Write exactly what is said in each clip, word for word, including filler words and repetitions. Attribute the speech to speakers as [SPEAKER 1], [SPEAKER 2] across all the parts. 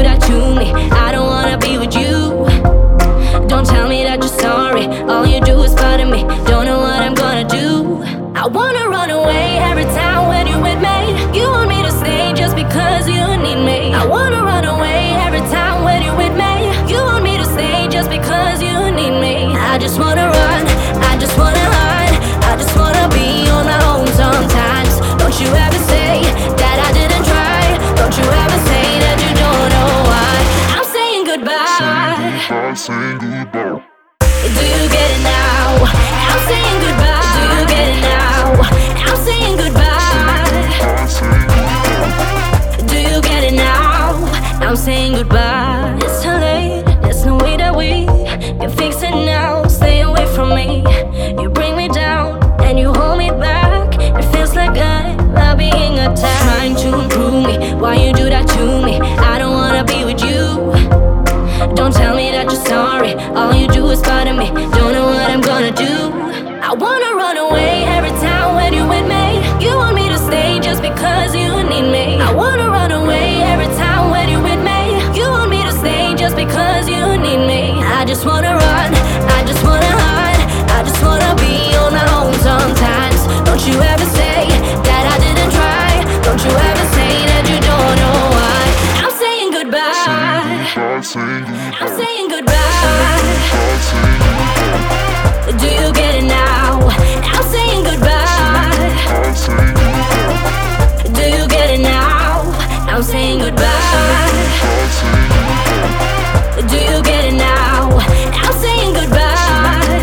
[SPEAKER 1] that to me, I don't wanna be with you. Don't tell me that you're sorry, all you do is bother me. Don't know what I'm gonna do. I wanna run away every time when you're with me. You want me to stay just because you need me. I wanna run away every time when you're with me. You want me to stay just because you need me. I just wanna run, I just wanna hide, I just wanna be on my own sometimes. Don't you ever say that I didn't try. Don't you ever say that you don't know why. I'm saying goodbye.
[SPEAKER 2] Saying goodbye.
[SPEAKER 1] Do you get it now? I'm saying goodbye. Do you get it now? I'm saying goodbye. Do you get it now? I'm saying goodbye. It's too late, there's no way that we can fix it now. Stay away from me, you bring me down and you hold me back. It feels like I'm not being attacked. Trying to improve me, why you do that to me? I don't wanna be with you. Don't tell me that you're sorry, all you do is bother me. Don't know what I'm gonna do. I wanna run away every time when you're with me. You want me to stay just because you need me. I wanna run away every time when you're with me. You want me to stay just because you need me. I just wanna run, I just wanna hide, I just wanna be on my own sometimes. Don't you ever say that I didn't try. Don't you ever say that you don't know why. I'm saying goodbye. I'm saying goodbye. Do you get it now? I'm saying goodbye. Do you get it now? I'm saying goodbye. Do you get it now? I'm saying goodbye.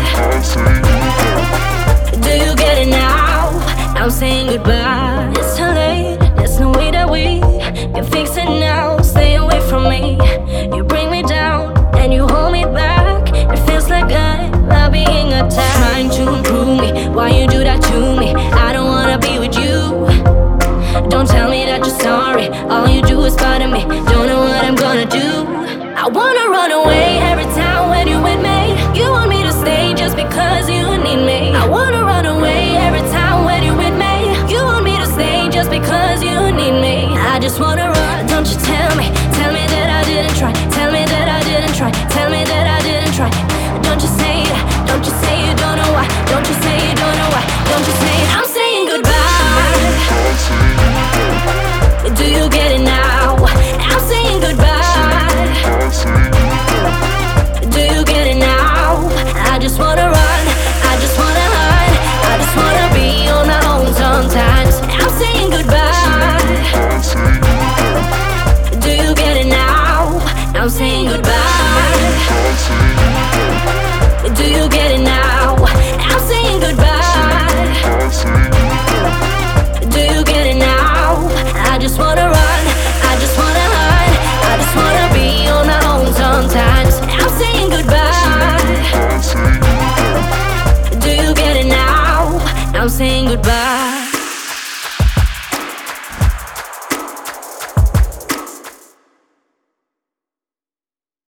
[SPEAKER 1] Do you get it now? I'm saying goodbye. It's too late, there's no way that we can fix it now. Stay away from me, you bring me down and you hold me back. It feels like I'm not being attacked. Trying to improve me, why you do that to me? I don't wanna be with you. Don't tell me that you're sorry, all you do is bother me. Don't know what I'm gonna do. I wanna run away every time when you're with me. You want me to stay just because you need me. I wanna run away every time when you're with me. You want me to stay just because you need me. I just wanna run, don't you tell me. Tell me that I didn't try. Tell me that I didn't try. Tell me that I didn't try. Don't you say that, don't you say you don't know why. Don't you say you don't know why. Don't you say it. I'm saying goodbye. Do you get it now? I'm saying goodbye. Do you get it now? I just wanna run, I just wanna hide, I just wanna be on my own sometimes. I'm saying goodbye. Do you get it now? I'm saying goodbye. Do you get it now?